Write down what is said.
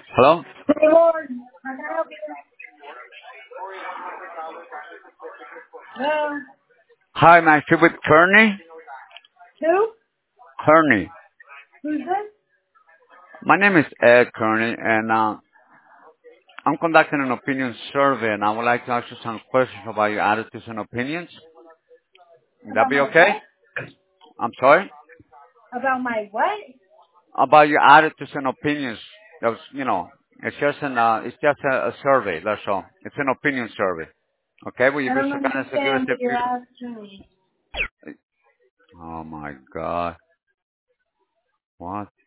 Hello? Hey, Lord, how can I help you? Hello? Hi, may I speak with Kearney? Who? Kearney. Who's this? My name is Ed Kearney, and I'm conducting an opinion survey, and I would like to ask you some questions about your attitudes and opinions. Would that About be my okay? what? I'm sorry? About my what? About your attitudes and opinions. That's, it's just a survey, that's all. It's an opinion survey. Okay, will you I be don't so kind as to give us understand a what you're few? asking me. Oh my God. What